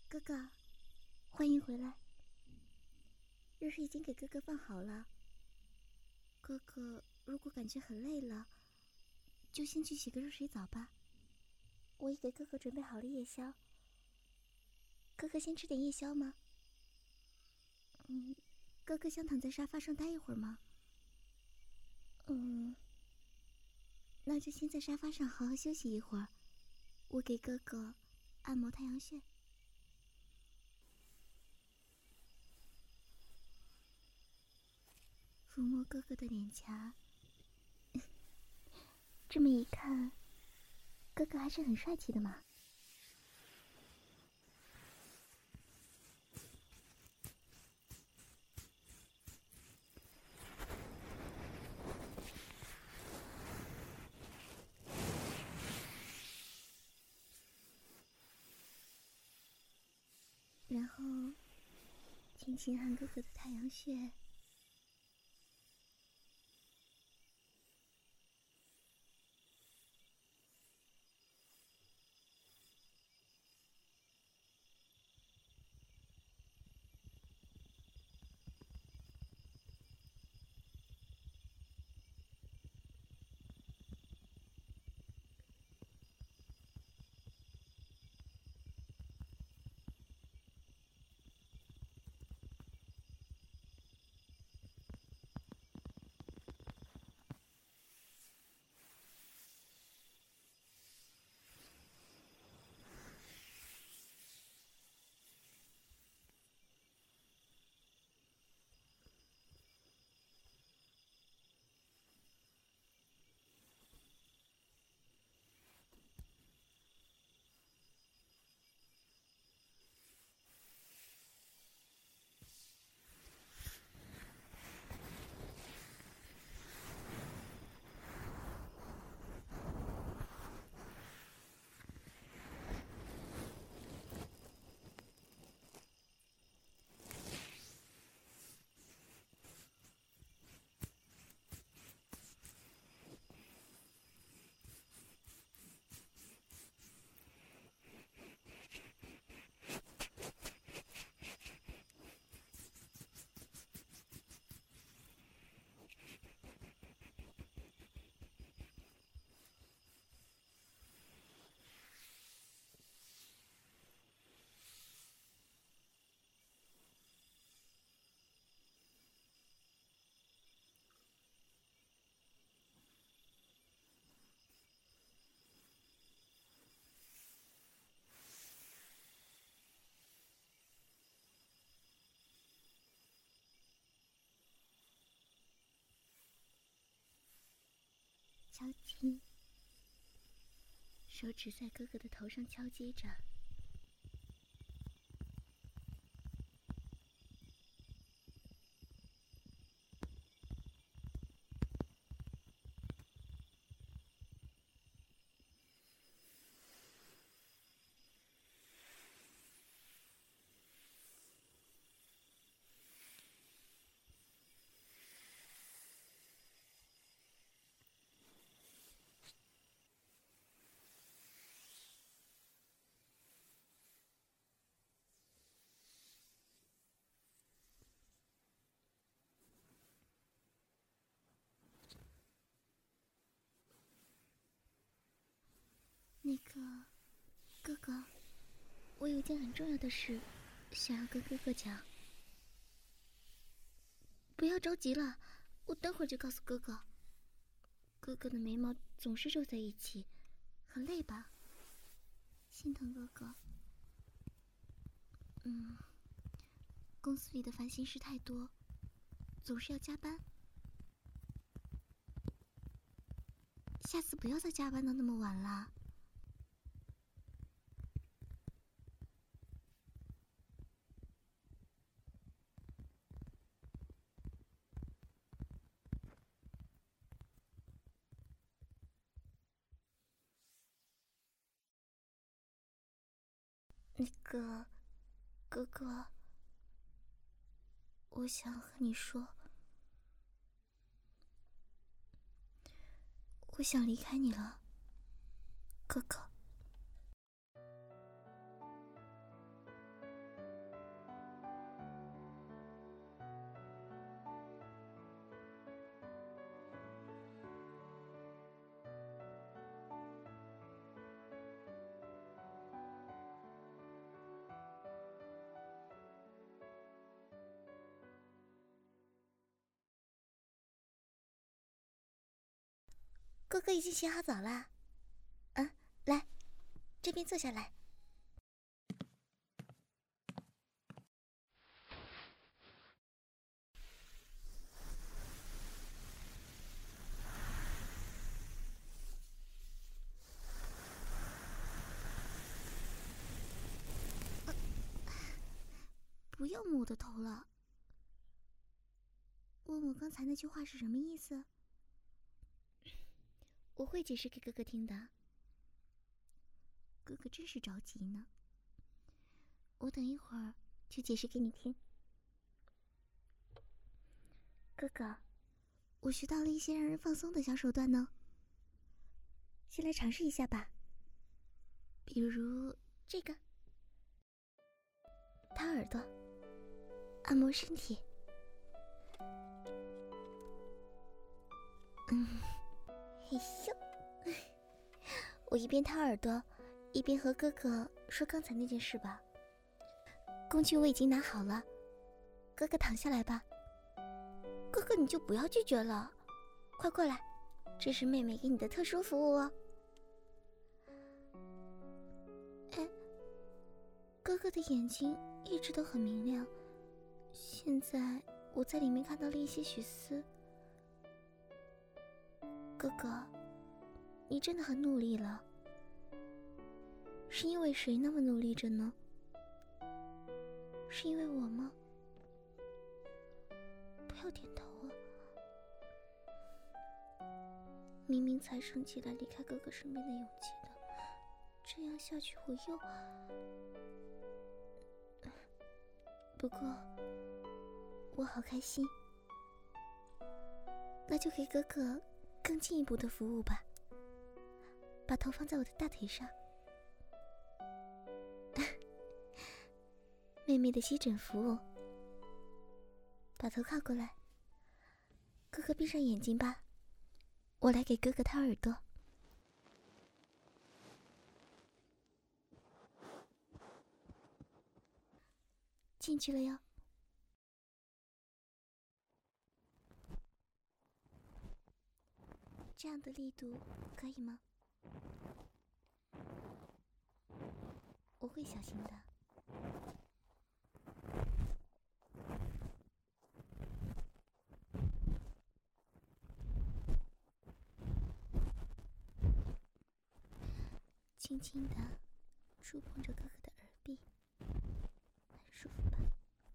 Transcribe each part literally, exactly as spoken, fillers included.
哥哥，欢迎回来。热水已经给哥哥放好了。哥哥如果感觉很累了，就先去洗个热水澡吧。我也给哥哥准备好了夜宵。哥哥先吃点夜宵吗？嗯，哥哥想躺在沙发上待一会儿吗？嗯，那就先在沙发上好好休息一会儿。我给哥哥按摩太阳穴。抚摸哥哥的脸颊，这么一看，哥哥还是很帅气的嘛。然后，轻轻按哥哥的太阳穴。敲击，手指在哥哥的头上敲击着。那个，哥哥，我有一件很重要的事，想要跟哥哥讲。不要着急了，我等会儿就告诉哥哥。哥哥的眉毛总是皱在一起，很累吧？心疼哥哥。嗯，公司里的烦心事太多，总是要加班。下次不要再加班到那么晚了。那个，哥哥，我想和你说，我想离开你了，哥哥。 哥哥已经洗好澡了。嗯，来，这边坐下来。不要摸我的头了。问我刚才那句话是什么意思？我会解释给哥哥听的。哥哥真是着急呢，我等一会儿就解释给你听。哥哥，我学到了一些让人放松的小手段呢，先来尝试一下吧。比如这个，掏耳朵，按摩身体。嗯，嘿咻，我一边掏耳朵，一边和哥哥说刚才那件事吧。工具我已经拿好了，哥哥躺下来吧。哥哥你就不要拒绝了，快过来，这是妹妹给你的特殊服务哦。哎，哥哥的眼睛一直都很明亮，现在我在里面看到了一些血丝。哥哥，你真的很努力了，是因为谁那么努力着呢？是因为我吗？不要点头啊！明明才升起来离开哥哥身边的勇气的，这样下去我又……不过我好开心，那就给哥哥更进一步的服务吧。把头放在我的大腿上。妹妹的吸枕服务，把头靠过来。哥哥闭上眼睛吧，我来给哥哥掏耳朵。进去了哟。这样的力度可以吗？我会小心的。轻轻的触碰着哥哥的耳壁，很舒服吧？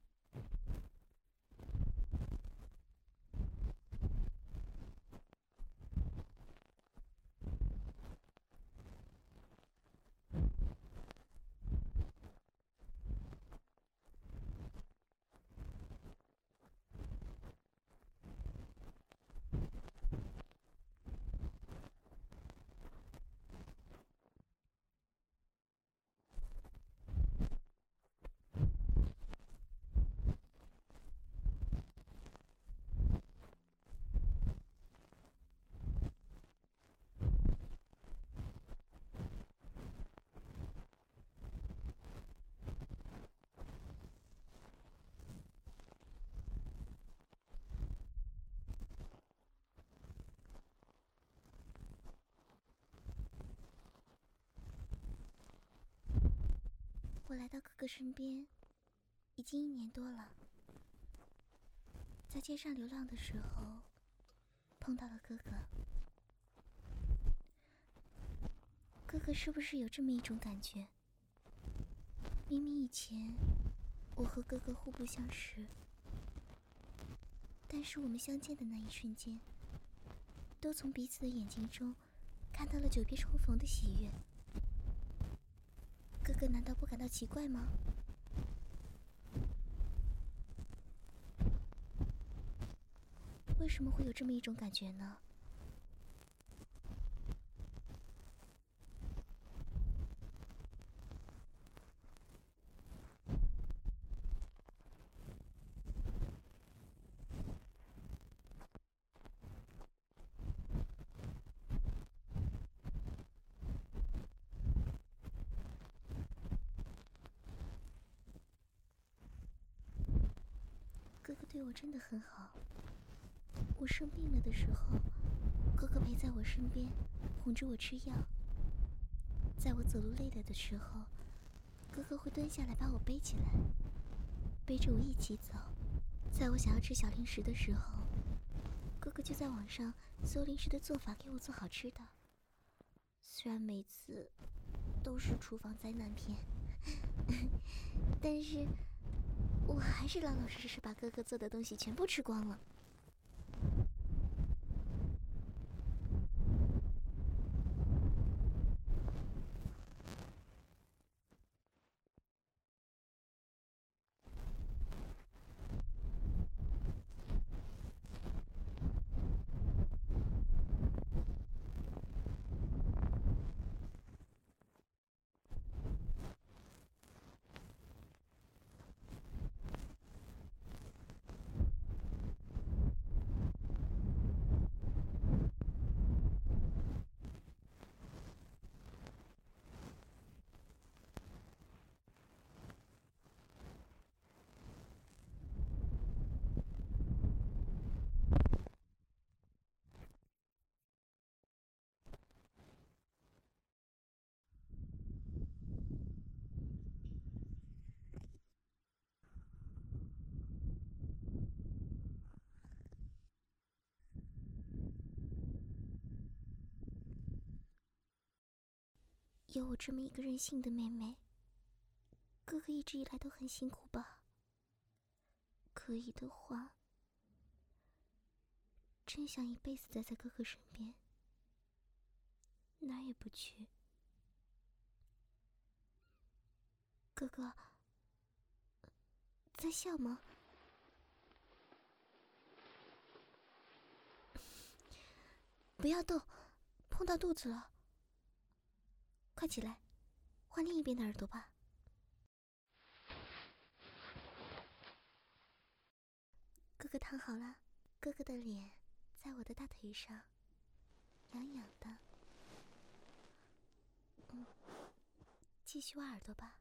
我来到哥哥身边已经一年多了，在街上流浪的时候碰到了哥哥。哥哥是不是有这么一种感觉？明明以前我和哥哥互不相识，但是我们相见的那一瞬间，都从彼此的眼睛中看到了久别重逢的喜悦。哥哥难道不感到奇怪吗？为什么会有这么一种感觉呢？哥哥对我真的很好。我生病了的时候， 哥哥陪在我身边，哄着我吃药。在我走路累了的时候，哥哥会蹲下来把我背起来，背着我一起走。在我想要吃小零食的时候，哥哥就在网上搜零食的做法给我做好吃的。虽然每次都是厨房灾难片，但是我还是老老实实把哥哥做的东西全部吃光了。有我这么一个任性的妹妹，哥哥一直以来都很辛苦吧？可以的话，真想一辈子待在哥哥身边，哪儿也不去。哥哥，在笑吗？不要动，碰到肚子了。快起来，换另一边的耳朵吧。哥哥躺好了，哥哥的脸在我的大腿上，痒痒的。嗯，继续挖耳朵吧。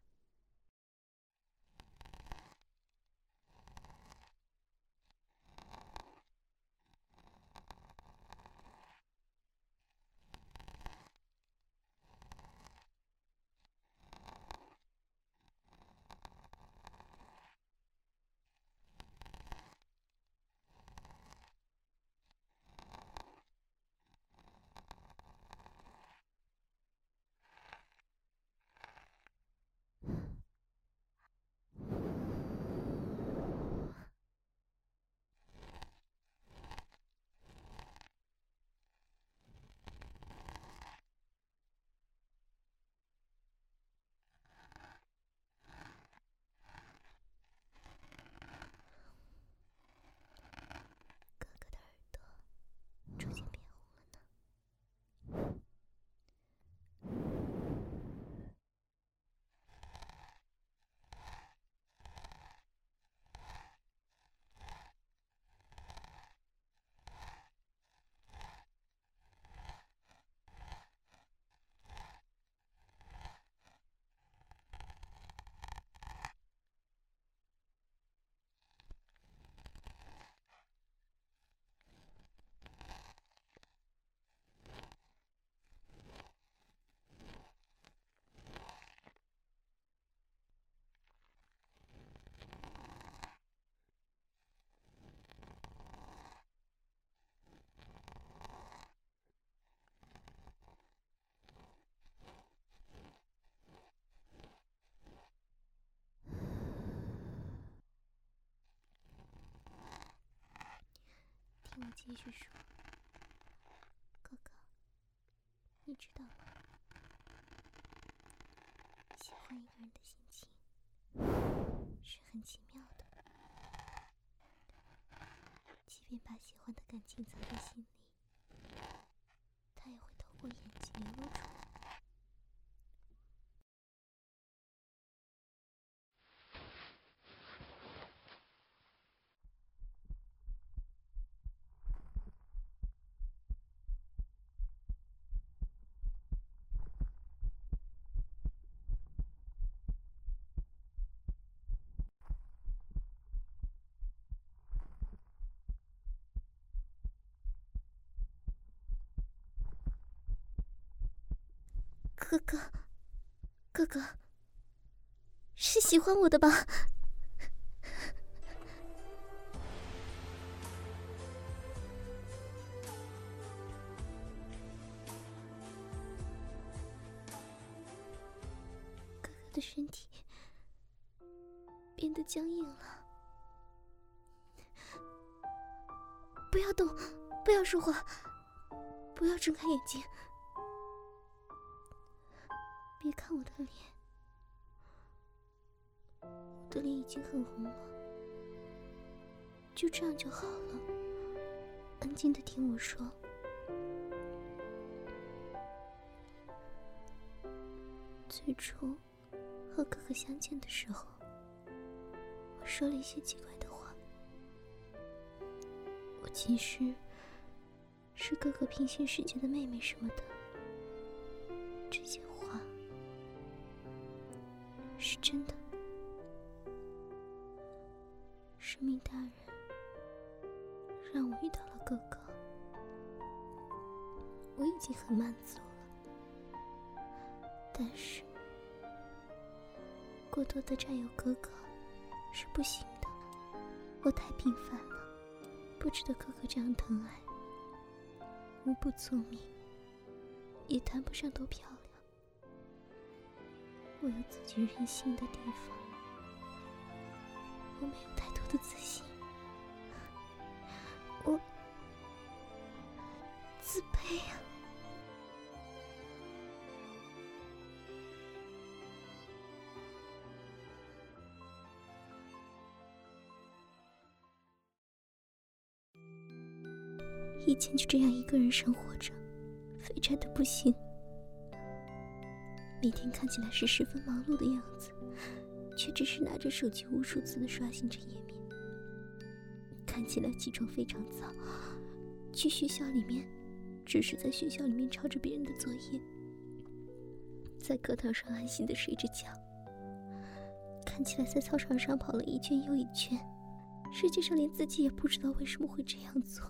听我继续说，哥哥，你知道吗？喜欢一个人的心情是很奇妙的，即便把喜欢的感情藏在心里，他也会透过眼睛流露出来。 哥哥，哥哥，是喜欢我的吧？哥哥的身体变得僵硬了。不要动，不要说话，不要睁开眼睛，别看我的脸，我的脸已经很红了，就这样就好了。安静的听我说。最初和哥哥相见的时候，我说了一些奇怪的话。我其实是哥哥平行世界的妹妹什么的，这些话是真的。生命大人让我遇到了哥哥，我已经很满足了，但是过多的占有哥哥是不行的。我太平凡了，不值得哥哥这样疼爱。我不聪明，也谈不上多漂亮，我有自己任性的地方，我没有太多的自信，我自卑啊。以前就这样一个人生活着，废柴的不行。每天看起来是十分忙碌的样子，却只是拿着手机无数次的刷新着页面。看起来起床非常早，去学校里面只是在学校里面抄着别人的作业，在课堂上安心的睡着觉。看起来在操场上跑了一圈又一圈，实际上连自己也不知道为什么会这样做。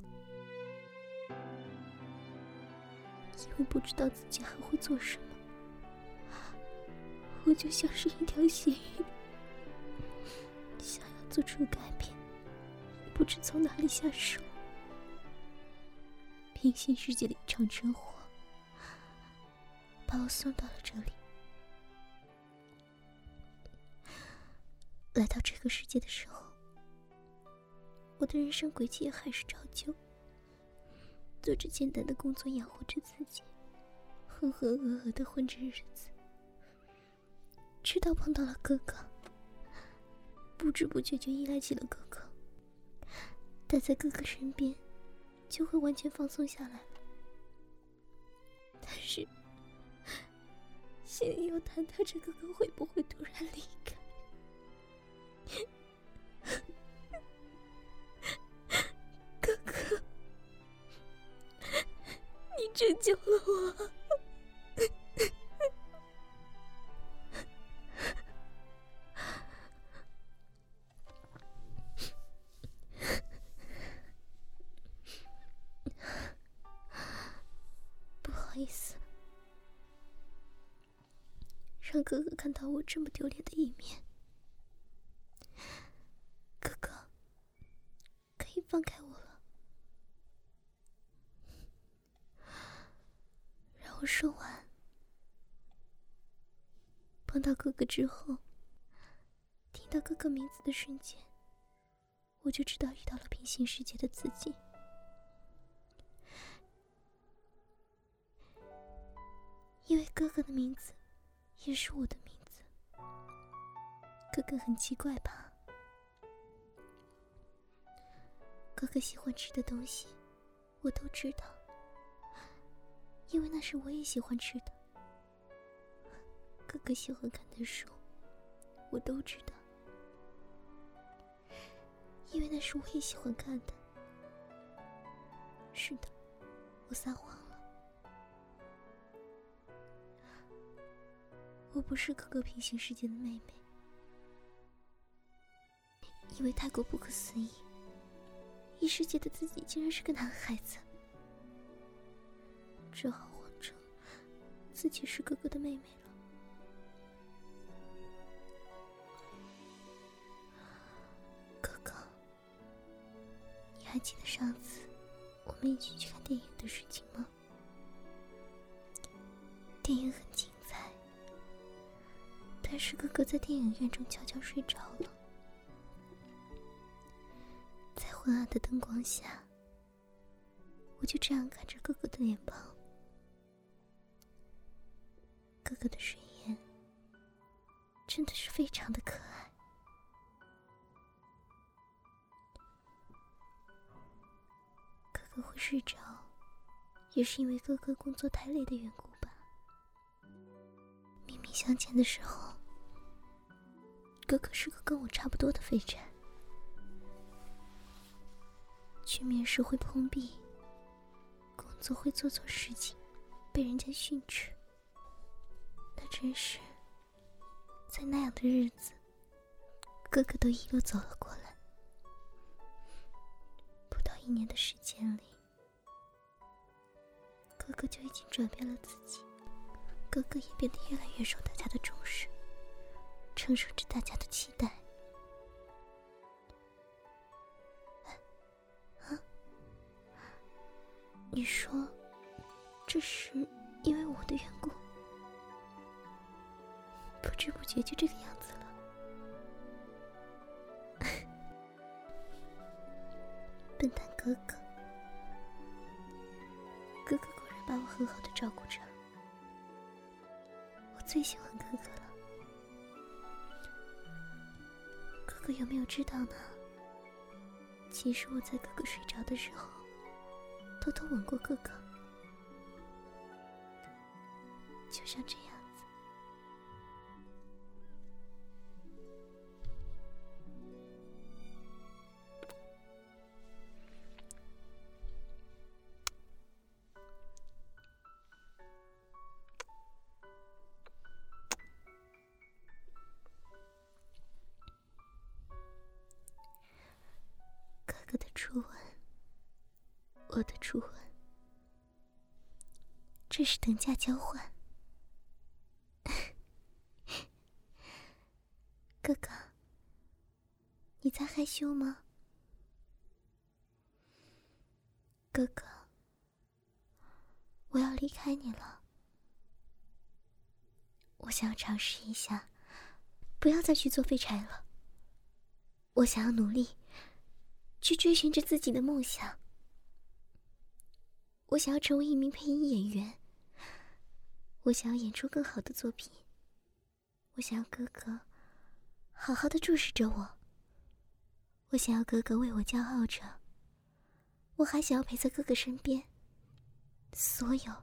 因为不知道自己还会做什么，我就像是一条咸鱼，想要做出改变，也不知从哪里下手。平行世界的一场车祸把我送到了这里。来到这个世界的时候，我的人生轨迹也还是照旧，做着简单的工作养活着自己，浑浑噩噩的混着日子。直到碰到了哥哥，不知不觉就依赖起了哥哥，待在哥哥身边就会完全放松下来了。但是心里又忐忑着哥哥会不会突然离开。哥哥，你拯救了我。不好意思，让哥哥看到我这么丢脸的一面。哥哥，可以放开我了。让我说完。碰到哥哥之后，听到哥哥名字的瞬间，我就知道遇到了平行世界的自己。因为哥哥的名字也是我的名字。哥哥很奇怪吧？哥哥喜欢吃的东西我都知道，因为那是我也喜欢吃的。哥哥喜欢看的书我都知道，因为那是我也喜欢看的。是的，我撒谎了，我不是哥哥平行世界的妹妹。因为太过不可思议，异世界的自己竟然是个男孩子，只好谎称自己是哥哥的妹妹了。哥哥，你还记得上次我们一起去看电影的事情吗？电影很精彩，但是哥哥在电影院中悄悄睡着了。在昏暗的灯光下，我就这样看着哥哥的脸庞。哥哥的睡颜真的是非常的可爱。哥哥会睡着，也是因为哥哥工作太累的缘故吧。明明相见的时候，哥哥是个跟我差不多的废柴，去面试会碰壁，工作会做错事情，被人家训斥。那真是在那样的日子，哥哥都一路走了过来。不到一年的时间里，哥哥就已经转变了自己，哥哥也变得越来越受大家的重视，承受着大家的期待。啊？你说这是因为我的缘故？不知不觉就这个样子了。笨蛋哥哥，哥哥果然把我很好的照顾着，我最喜欢哥哥了。哥哥有没有知道呢？其实我在哥哥睡着的时候，偷偷吻过哥哥，就像这样。哥的初吻，我的初吻，这是等价交换。哥哥，你在害羞吗？哥哥，我要离开你了。我想要尝试一下，不要再去做废柴了。我想要努力去追寻着自己的梦想。我想要成为一名配音演员，我想要演出更好的作品，我想要哥哥好好的注视着我，我想要哥哥为我骄傲着，我还想要陪在哥哥身边。所有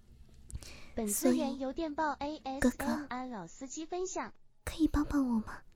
本资源由电报 A S M R 老司机分享， 可以帮帮我吗？